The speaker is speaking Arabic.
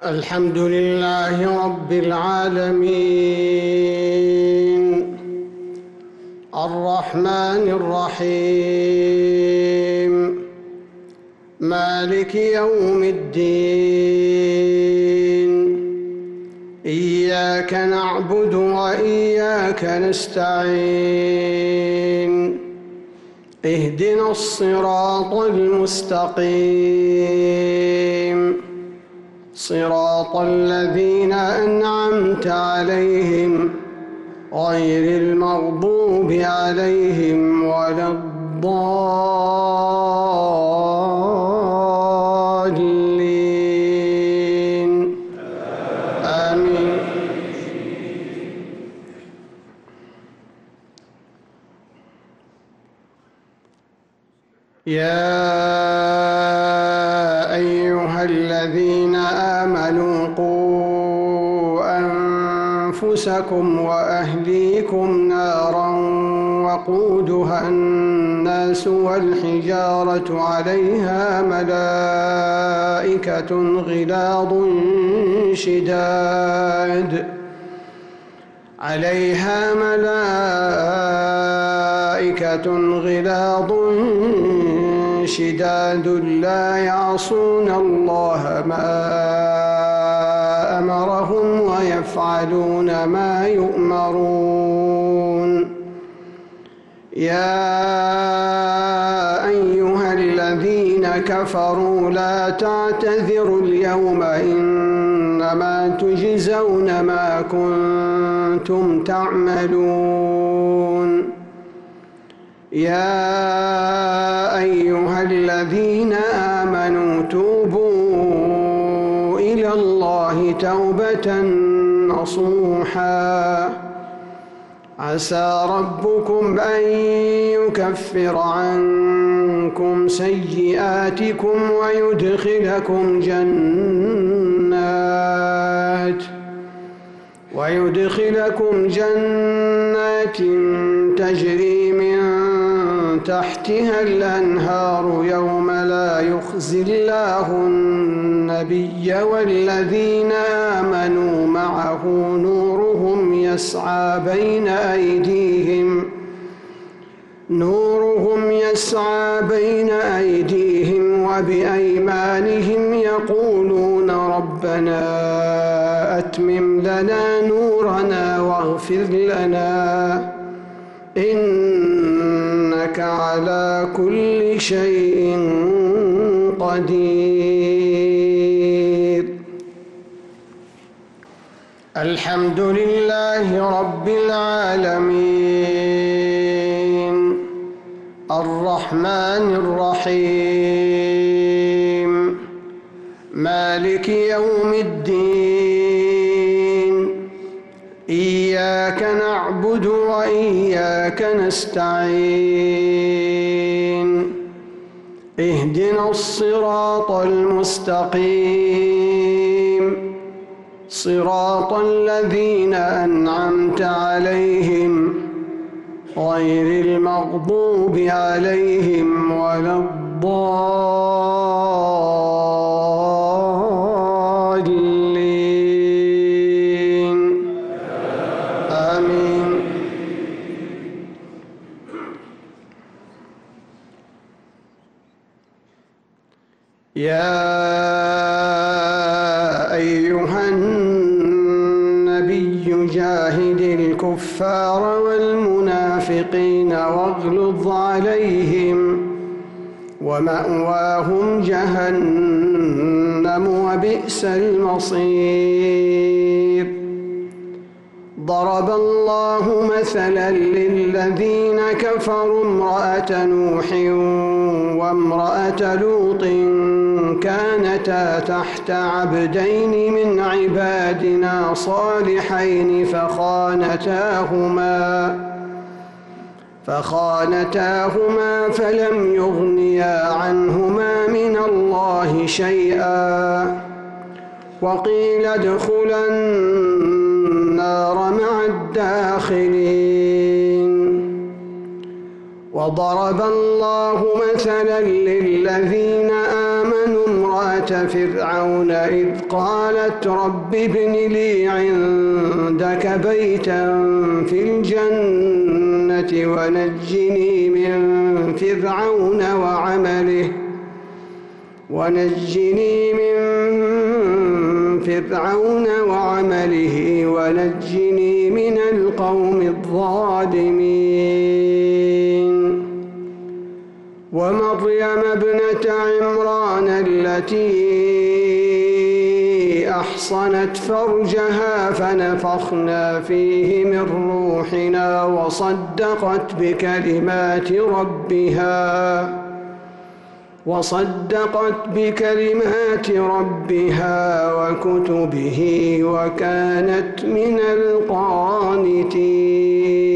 الحمد لله رب العالمين الرحمن الرحيم مالك يوم الدين إياك نعبد وإياك نستعين اهدنا الصراط المستقيم صراط الذين أنعمت عليهم غير المغضوب عليهم ولا الضالين آمين. يا أيها الذين آمنوا قوا أنفسكم وأهليكم نارا وقودها الناس والحجارة عليها ملائكة غلاظ شداد لا يعصون الله ما أمرهم ويفعلون ما يؤمرون. يا أيها الذين كفروا لا تعتذروا اليوم إنما تجزون ما كنتم تعملون. يا أيها الذين آمنوا توبوا إلى الله توبة نصوحا عسى ربكم أن يكفر عنكم سيئاتكم ويدخلكم جنات تجري من تحتها الأنهار يوم لا يخزي الله النبي والذين آمنوا معه نورهم يسعى بين أيديهم وبأيمانهم يقولون ربنا أتمم لنا نورنا واغفر لنا إنك على كل شيء قدير. الحمد لله رب العالمين الرحمن الرحيم مالك يوم الدين إياك نعبد وإياك نستعين اهدنا الصراط المستقيم صراط الذين أنعمت عليهم غير المغضوب عليهم ولا الضالين آمين. يا أيها النبي جاهد الكفار والمنافقين واغلظ عليهم ومأواهم جهنم وبئس المصير. ضرب الله مثلا للذين كفروا امرأة نوح وامرأة لوط كانتا تحت عبدين من عبادنا صالحين فخانتاهما فلم يغنيا عنهما من الله شيئا وقيل ادخلا النار مع الداخلين. وضرب الله مثلا للذين آمنوا امرأة فرعون إذ قالت رب ابن لي عندك بيتا في الجنة ونجني من فرعون وعمله ونجني من القوم الظالمين ومريم ابنة عمران التي أحصنت فرجها فنفخنا فيه من روحنا وصدقت بكلمات ربها وكتبه وكانت من القانتين.